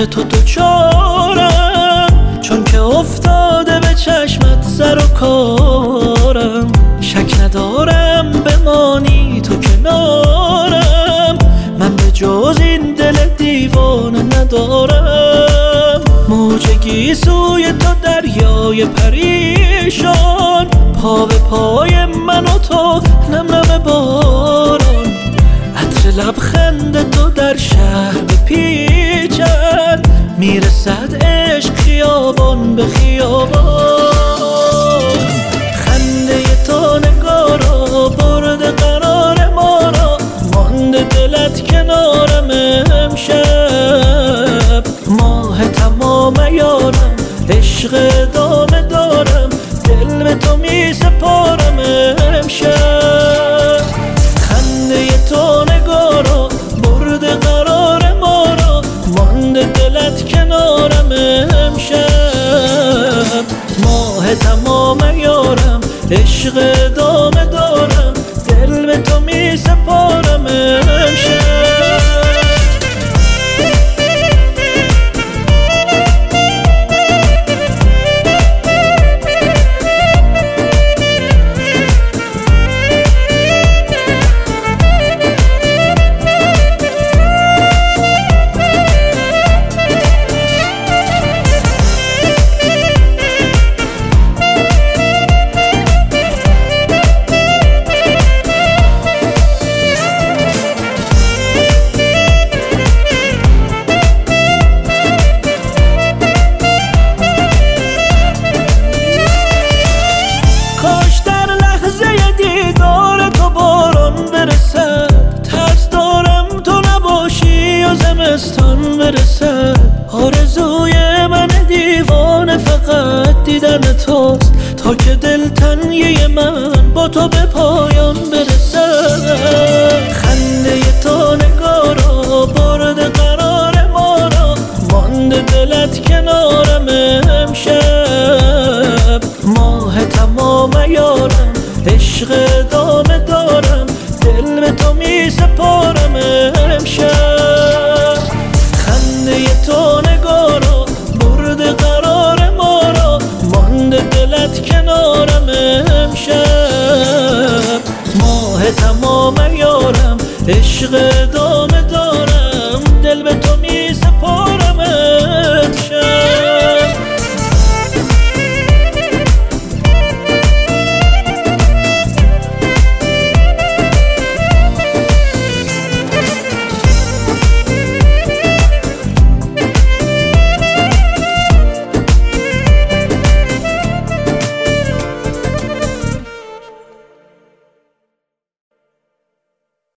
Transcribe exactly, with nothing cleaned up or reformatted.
عشق تو دوچارم، چون که افتاده به چشمت سر و کارم. شک ندارم بمانی تو کنارم، من به جز این دل دیوانه ندارم. موج گیسوی تو دریای پریشان، پا به پای من و تو نم نم باران. عطر لبخند تو در شهر بپیچد، میرسد عشق خیابان به خیابان. خنده تو نگارا برده قرار ما را، مانده دلت کنارم امشب. ماه تمام یارم عشق ادامه دارم، دل به تو می سپارم امشب. خنده تو نگارا برده قرار ما را، مانده دلت کنارم امشب. ماه تمام یارم عشق ادامه دارم، دل به تو می سپارم امشب. ترس دارم تو نباشی و زمستان برسد. آرزوی من دیوانه فقط دیدن توست، تا که دلتنگی من با تو به پایان برسد. خنده تو نگارا برده قرار ما را، مانده دلت کنارم امشب. ماه تمام یارم عشق ادامه دارم، دل به تو می سپارم امشب. خنده تو نگارا برده قرار ما را، مانده دلت کنارم امشب. ماه تمام یارم عشق